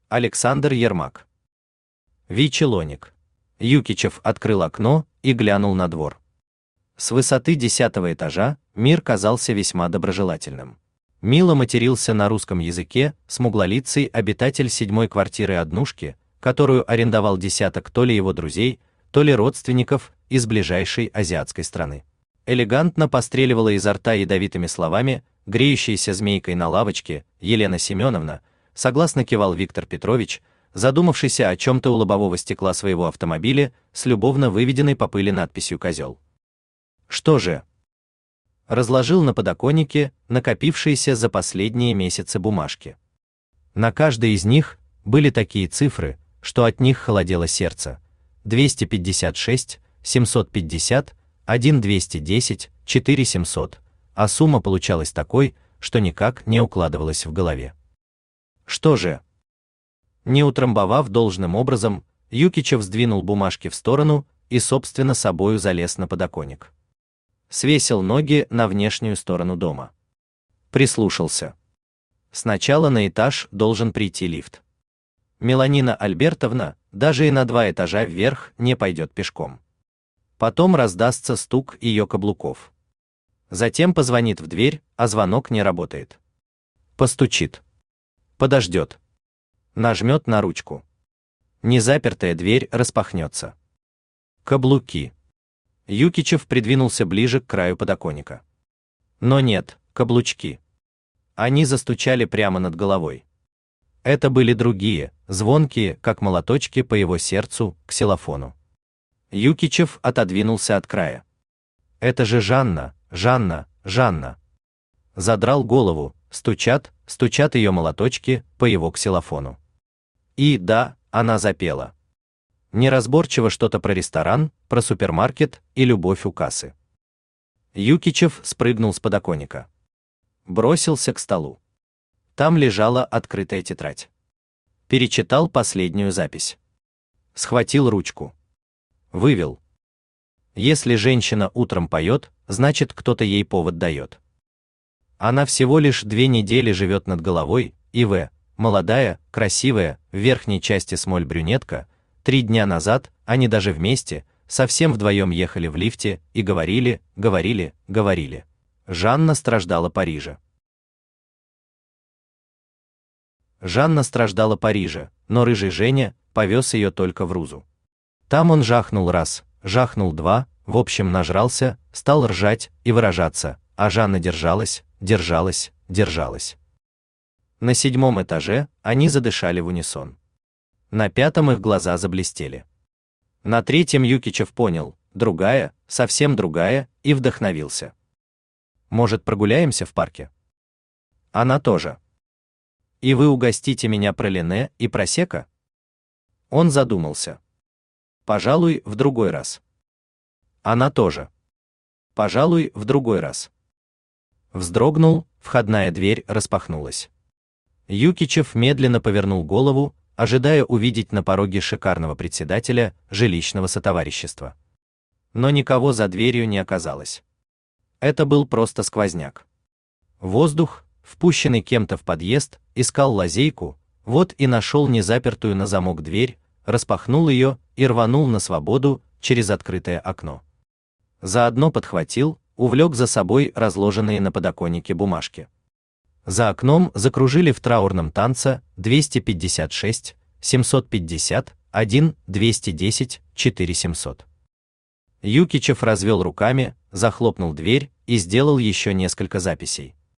Александр Ермак. Вичелоник. Юкичев открыл окно и глянул на двор. С высоты 10-го этажа мир казался весьма доброжелательным. Мило матерился на русском языке смуглолицый обитатель 7-й квартиры однушки, которую арендовал десяток то ли его друзей, то ли родственников из ближайшей азиатской страны. Элегантно постреливала изо рта ядовитыми словами греющаяся змейкой на лавочке Елена Семеновна, согласно кивал Виктор Петрович, задумавшийся о чем-то у лобового стекла своего автомобиля с любовно выведенной по пыли надписью «Козел». Что же? Разложил на подоконнике накопившиеся за последние месяцы бумажки. На каждой из них были такие цифры, что от них холодело сердце: 256, 750, 1210, 4700, а сумма получалась такой, что никак не укладывалась в голове. Что же? Не утрамбовав должным образом, Юкичев сдвинул бумажки в сторону и собственно собою залез на подоконник. Свесил ноги на внешнюю сторону дома. Прислушался. Сначала на этаж должен прийти лифт. Меланина Альбертовна даже и на 2 этажа вверх не пойдет пешком. Потом раздастся стук ее каблуков. Затем позвонит в дверь, а звонок не работает. Постучит. Подождет. Нажмет на ручку. Незапертая дверь распахнется. Каблуки. Юкичев придвинулся ближе к краю подоконника. Но нет, каблучки. Они застучали прямо над головой. Это были другие, звонкие, как молоточки по его сердцу, ксилофону. Юкичев отодвинулся от края. Это же Жанна, Жанна, Жанна. Задрал голову, стучат ее молоточки по его ксилофону. И да, она запела. Неразборчиво что-то про ресторан, про супермаркет и любовь у кассы. Юкичев спрыгнул с подоконника. Бросился к столу. Там лежала открытая тетрадь. Перечитал последнюю запись. Схватил ручку. Вывел. Если женщина утром поет, значит, кто-то ей повод дает. Она всего лишь 2 недели живет над головой, и молодая, красивая, в верхней части смоль брюнетка. 3 дня назад они даже вместе, совсем вдвоем ехали в лифте и говорили. Жанна страждала Парижа. Жанна страждала Парижа, но рыжий Женя повез ее только в Рузу. Там он жахнул раз, жахнул 2, в общем нажрался, стал ржать и выражаться, а Жанна держалась. На 7-м этаже они задышали в унисон. На 5-м их глаза заблестели. На 3-м Юкичев понял, другая, совсем другая, и вдохновился. Может, прогуляемся в парке? Она тоже. И вы угостите меня пролине и просека? Он задумался. Пожалуй, в другой раз. Она тоже. Пожалуй, в другой раз. Вздрогнул, входная дверь распахнулась. Юкичев медленно повернул голову, ожидая увидеть на пороге шикарного председателя жилищного сотоварищества. Но никого за дверью не оказалось. Это был просто сквозняк. Воздух, впущенный кем-то в подъезд, искал лазейку, вот и нашел незапертую на замок дверь, распахнул ее и рванул на свободу через открытое окно. Заодно подхватил, увлек за собой разложенные на подоконнике бумажки. За окном закружили в траурном танце 256, 750, 1, 210, 4700. Юкичев развел руками, захлопнул дверь и сделал еще несколько записей.